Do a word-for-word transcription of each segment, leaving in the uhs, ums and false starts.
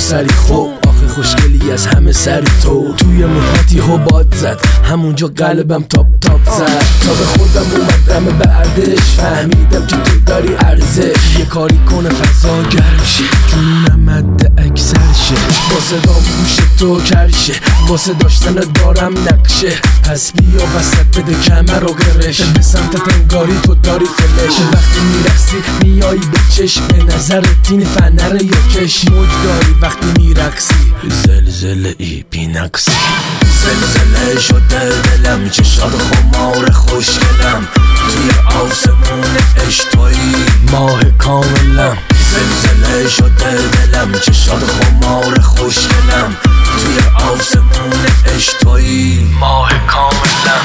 سری خوب آخه خوشگلی از همه سری تو توی موهاتی حباد زد همونجا قلبم تاپ تاپ زد تا به خودم اومدم بعدش فهمیدم که تو داری ارزش یه کاری کنه فضا گرم شه جنونم مد اکثر شه با صدا گوش تو کرشه واسه داشتن دارم نقشه پس بیا وسط بده کمر و گرش به سمت انگاری تو داری فلش وقتی میرقصی میایی به چشم به نظرت این فنر یا کش موج داری وقتی میرقصی زلزله ای بی نقصی زلزله شده دلم چشات خمار خوشگلم توی آسمون عشقایی ماه کاملم زلزله شده دلم چشات خمار خوشگلم توی آسمون عشقایی ماه کاملم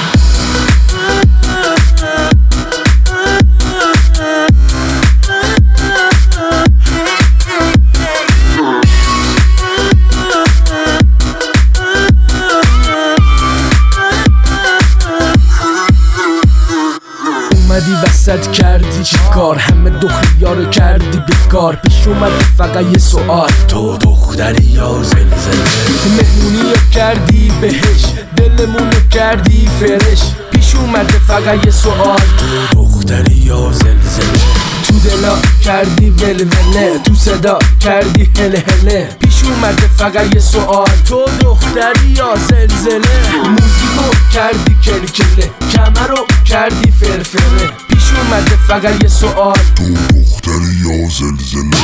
اومدی وسط کردی چی کار همه دو خیارو کردی بیکار پیش اومدی فقط یه سوال تو دختری یا زلزله مهمونی رو کردی بهش دلمونو کردی فرش پیش اومده فقط یه سوال تو دختری یا زلزله تو دلا کردی ولوله تو صدا کردی هله هله پیش اومده فقط یه سوال تو دختری یا زلزله موزیکو کردی کلکله کمرو کردی فرفره پیش اومده فقط یه سوال تو دختری یا زلزله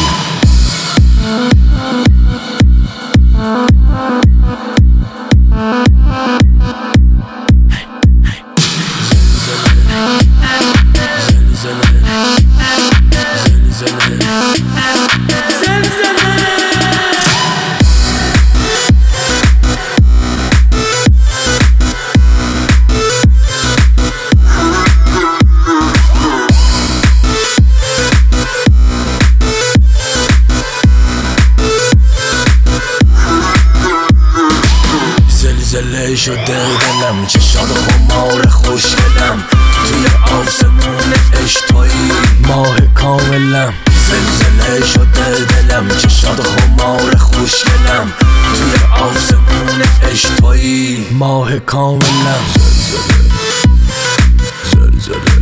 زلزله شده دلم چشات خمار خوشگلم توی آسمون عشقایی ماه کاملم زلزله شده دلم چشات خمار خوشگلم توی آسمون عشقایی ماه کاملم زلزله زلزله